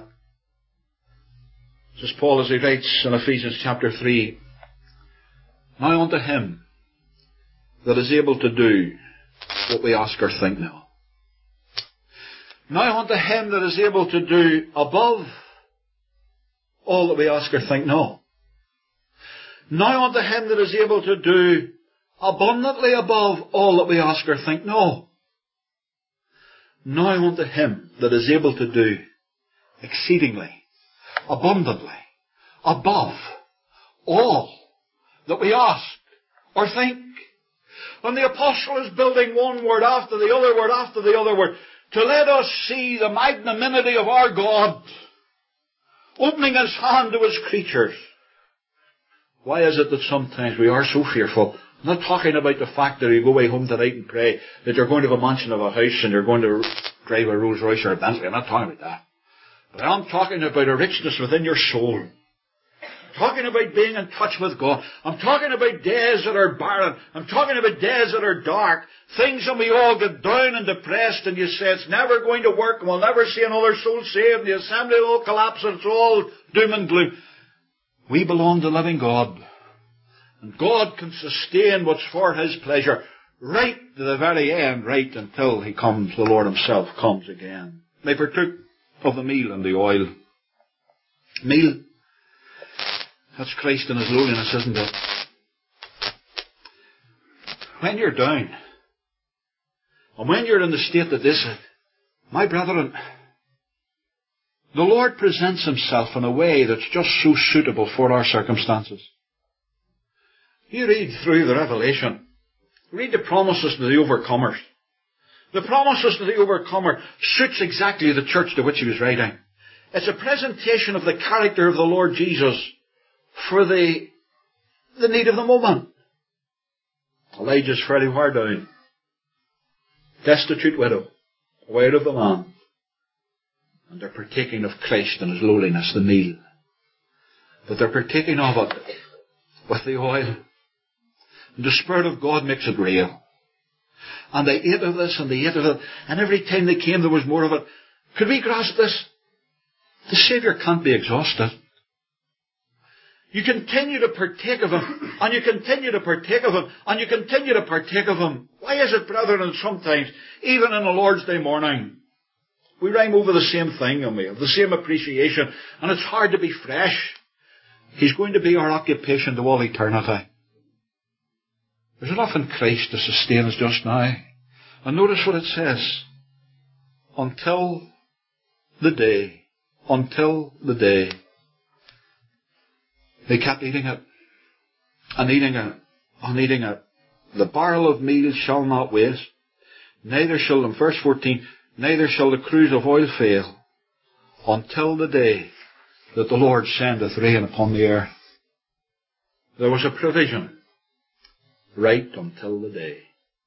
Says Paul as he writes in Ephesians chapter three, now unto him that is able to do what we ask or think now. Now unto him that is able to do above all that we ask or think now. Now unto him that is able to do abundantly above all that we ask or think no. Now unto him that is able to do exceedingly, abundantly, above all that we ask or think. And the apostle is building one word after the other word after the other word to let us see the magnanimity of our God, opening his hand to his creatures. Why is it that sometimes we are so fearful? I'm not talking about the fact that you go away home tonight and pray that you're going to have a mansion of a house and you're going to drive a Rolls Royce or a Bentley. I'm not talking about that. But I'm talking about a richness within your soul. I'm talking about being in touch with God. I'm talking about days that are barren. I'm talking about days that are dark. Things when we all get down and depressed and you say it's never going to work and we'll never see another soul saved and the assembly will all collapse and it's all doom and gloom. We belong to the living God. And God can sustain what's for his pleasure right to the very end, right until he comes, the Lord himself comes again. They partook of the meal and the oil. Meal, that's Christ in his lowliness, isn't it? When you're down, and when you're in the state that this is, my brethren, the Lord presents himself in a way that's just so suitable for our circumstances. You read through the Revelation. Read the promises to the overcomers. The promises to the overcomer suits exactly the church to which he was writing. It's a presentation of the character of the Lord Jesus for the, the need of the moment. Elijah's fairly far down. Destitute widow. Away out of the land. And they're partaking of Christ and his lowliness, the meal. But they're partaking of it with the oil. And the Spirit of God makes it real. And they ate of this and they ate of it. And every time they came there was more of it. Could we grasp this? The Saviour can't be exhausted. You continue to partake of him. And you continue to partake of him. And you continue to partake of him. Why is it, brethren, sometimes, even in the Lord's Day morning, we rhyme over the same thing and we have the same appreciation. And it's hard to be fresh. He's going to be our occupation to all eternity. There's enough in Christ to sustain us just now. And notice what it says. Until the day. Until the day. They kept eating it. And eating it. And eating it. The barrel of meal shall not waste. Neither shall, in verse fourteen, neither shall the cruse of oil fail. Until the day that the Lord sendeth rain upon the earth. There was a provision. Right until the day.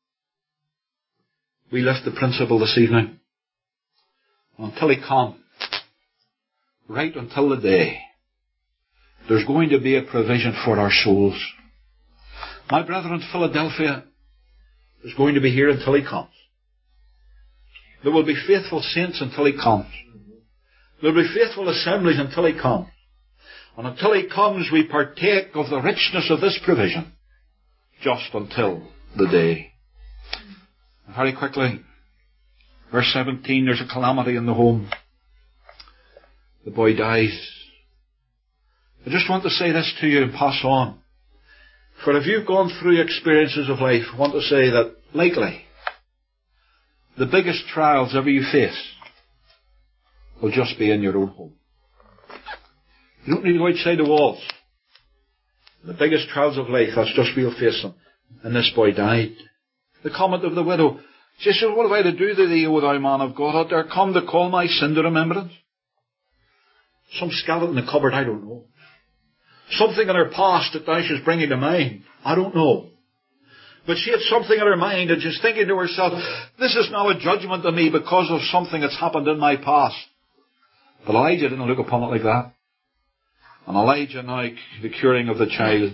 We left the principle this evening. Until he comes. Right until the day. There's going to be a provision for our souls. My brethren, Philadelphia is going to be here until he comes. There will be faithful saints until he comes. There will be faithful assemblies until he comes. And until he comes, we partake of the richness of this provision. Just until the day. And very quickly, verse seventeen, there's a calamity in the home. The boy dies. I just want to say this to you and pass on. For if you've gone through experiences of life, I want to say that, likely, the biggest trials ever you face will just be in your own home. You don't need to go outside the walls. The biggest trials of life, that's just where you'll face them. And this boy died. The comment of the widow. She said, what have I to do to thee, O thou man of God? Art thou come to call my sin to remembrance? Some skeleton in the cupboard, I don't know. Something in her past that thou she's bringing to mind, I don't know. But she had something in her mind and she's thinking to herself, this is now a judgment on me because of something that's happened in my past. But Elijah didn't look upon it like that. And Elijah now, the curing of the child.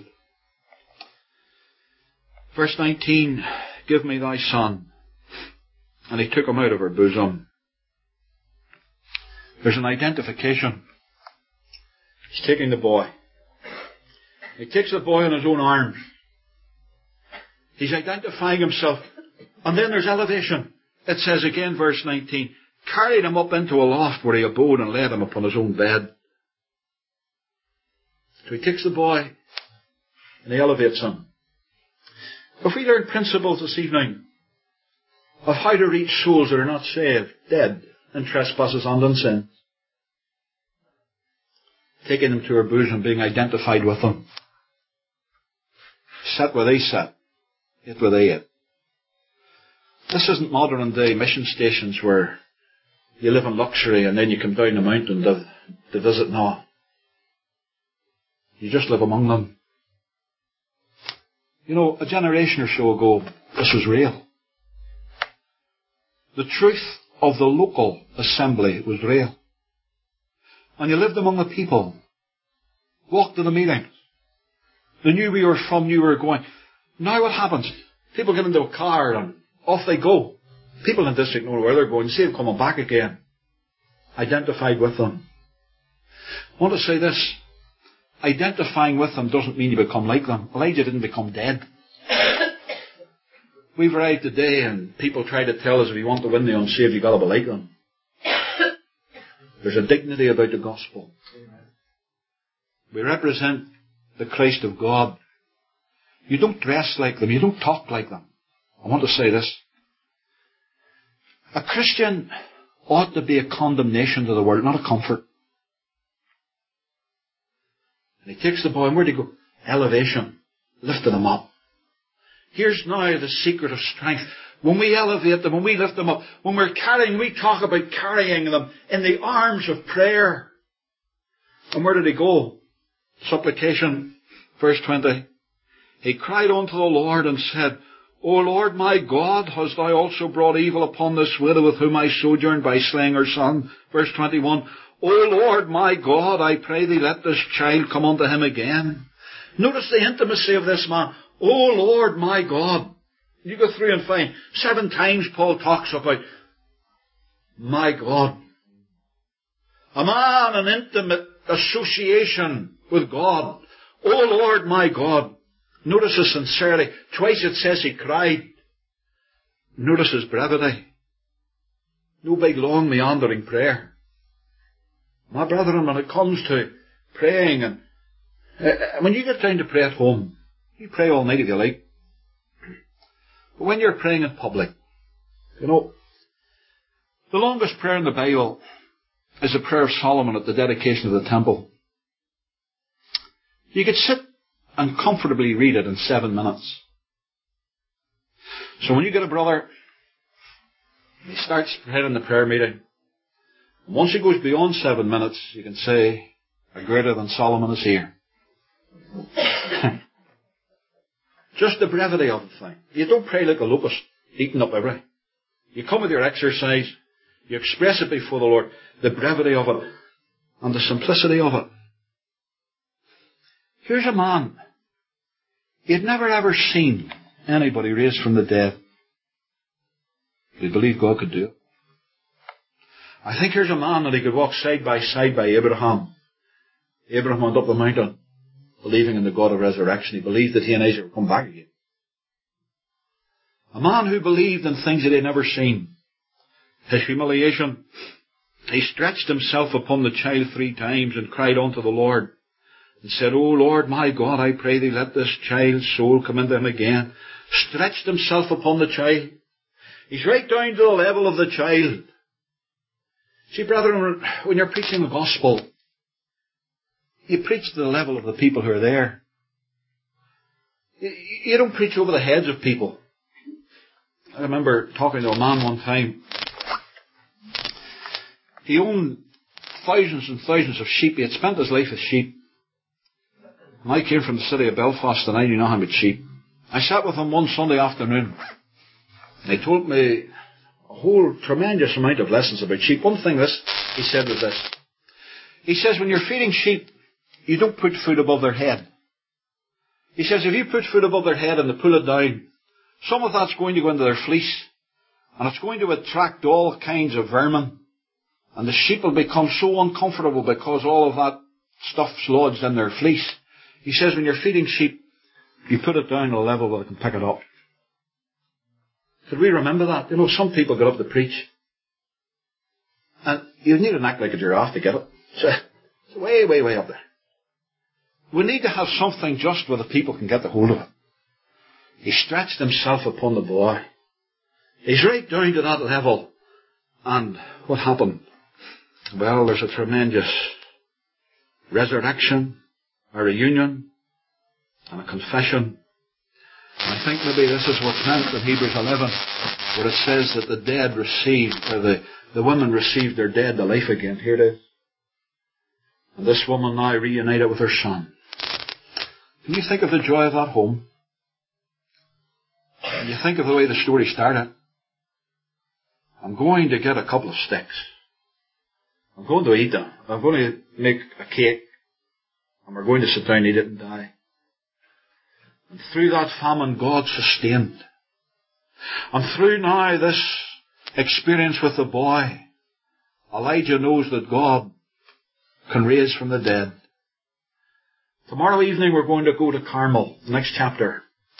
Verse nineteen, give me thy son. And he took him out of her bosom. There's an identification. He's taking the boy. He takes the boy in his own arms. He's identifying himself. And then there's elevation. It says again, verse nineteen, carried him up into a loft where he abode and laid him upon his own bed. So he takes the boy and he elevates him. If we learn principles this evening of how to reach souls that are not saved, dead in trespasses and in sin. Taking them to her bosom, being identified with them. Sit where they sit, eat where they ate. This isn't modern day mission stations where you live in luxury and then you come down the mountain to, to visit. No. You just live among them. You know, a generation or so ago, this was real. The truth of the local assembly was real. And you lived among the people. Walked to the meetings. They knew we were from, knew we were going. Now what happens? People get into a car and off they go. People in the district know where they're going. See them coming back again. Identified with them. I want to say this. Identifying with them doesn't mean you become like them. Elijah didn't become dead. We've arrived today and people try to tell us if you want to win the unsaved, you've got to be like them. There's a dignity about the gospel. We represent the Christ of God. You don't dress like them. You don't talk like them. I want to say this. A Christian ought to be a condemnation to the world, not a comfort. And he takes the boy, and where'd he go? Elevation. Lifting him up. Here's now the secret of strength. When we elevate them, when we lift them up, when we're carrying, we talk about carrying them in the arms of prayer. And where did he go? Supplication, verse twenty. He cried unto the Lord and said, O Lord my God, hast thou also brought evil upon this widow with whom I sojourned by slaying her son? Verse twenty-one. O Lord my God, I pray thee, let this child come unto him again. Notice the intimacy of this man. O Lord my God. You go through and find seven times Paul talks about my God. A man, an intimate association with God. O Lord my God. Notice his sincerity. Twice it says he cried. Notice his brevity. No big long meandering prayer. My brethren, when it comes to praying, and uh, when you get down to pray at home, you pray all night if you like. But when you're praying in public, you know, the longest prayer in the Bible is the prayer of Solomon at the dedication of the temple. You could sit and comfortably read it in seven minutes. So when you get a brother, he starts praying in the prayer meeting. Once he goes beyond seven minutes, you can say, a greater than Solomon is here. Just the brevity of the thing. You don't pray like a locust, eating up everything. You come with your exercise, you express it before the Lord, the brevity of it, and the simplicity of it. Here's a man. He had never ever seen anybody raised from the dead. He believed God could do it. I think here's a man that he could walk side by side by Abraham. Abraham went up the mountain, believing in the God of resurrection. He believed that he and Isaac would come back again. A man who believed in things that he had never seen. His humiliation. He stretched himself upon the child three times and cried unto the Lord and said, O Lord my God, I pray thee, let this child's soul come into him again. Stretched himself upon the child. He's right down to the level of the child. See, brethren, when you're preaching the gospel, you preach to the level of the people who are there. You don't preach over the heads of people. I remember talking to a man one time. He owned thousands and thousands of sheep. He had spent his life with sheep. And I came from the city of Belfast and I knew nothing about sheep. I sat with him one Sunday afternoon. And he told me a whole tremendous amount of lessons about sheep. One thing this, he said was this. He says, when you're feeding sheep, you don't put food above their head. He says, if you put food above their head and they pull it down, some of that's going to go into their fleece. And it's going to attract all kinds of vermin. And the sheep will become so uncomfortable because all of that stuff's lodged in their fleece. He says, when you're feeding sheep, you put it down to a level where they can pick it up. Could we remember that? You know, some people get up to preach. And you need an act like a giraffe to get it. So, it's way, way, way up there. We need to have something just where the people can get the hold of it. He stretched himself upon the boy. He's right down to that level. And what happened? Well, there's a tremendous resurrection, a reunion, and a confession. And I think maybe this is what's meant in Hebrews eleven, where it says that the dead received, or the, the women received their dead to life again. Here it is. And this woman now reunited with her son. Can you think of the joy of that home? Can you think of the way the story started? I'm going to get a couple of sticks. I'm going to eat them. I'm going to make a cake. And we're going to sit down and eat it and die. And through that famine, God sustained. And through now this experience with the boy, Elijah knows that God can raise from the dead. Tomorrow evening we're going to go to Carmel, the next chapter.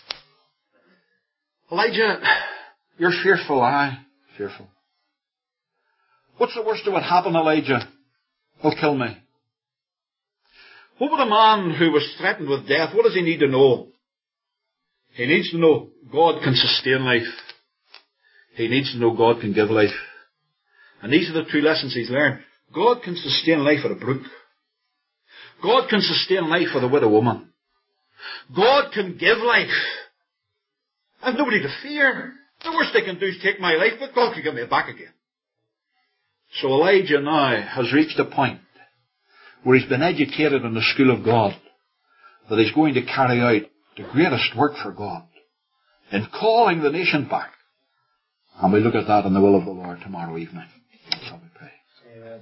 Elijah, you're fearful, aye? Fearful. What's the worst that would happen, Elijah? He'll kill me. What would a man who was threatened with death, what does he need to know? He needs to know God can sustain life. He needs to know God can give life. And these are the two lessons he's learned. God can sustain life at a brook. God can sustain life with a widow woman. God can give life. I've nobody to fear. The worst they can do is take my life, but God can give me it back again. So Elijah now has reached a point where he's been educated in the school of God, that he's going to carry out the greatest work for God in calling the nation back. And we look at that in the will of the Lord tomorrow evening. Shall we pray? Amen.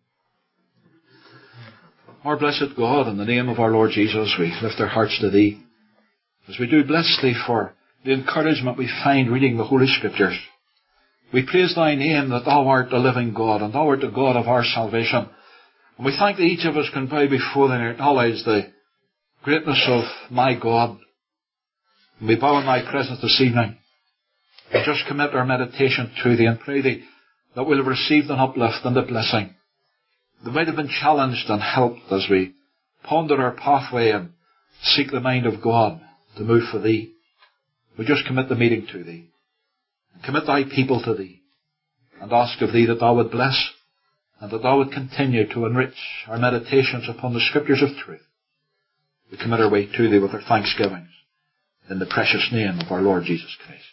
Our blessed God, in the name of our Lord Jesus, we lift our hearts to Thee. As we do, bless Thee for the encouragement we find reading the Holy Scriptures. We praise Thy name that Thou art the living God, and Thou art the God of our salvation. And we thank that each of us can bow before Thee and acknowledge the greatness of my God. And we bow in Thy presence this evening. We just commit our meditation to Thee and pray Thee that we'll have received an uplift and a blessing. That might have been challenged and helped as we ponder our pathway and seek the mind of God to move for Thee. We just commit the meeting to Thee. And commit Thy people to Thee. And ask of Thee that Thou would bless and that Thou would continue to enrich our meditations upon the Scriptures of truth. We commit our way to Thee with our thanksgivings in the precious name of our Lord Jesus Christ.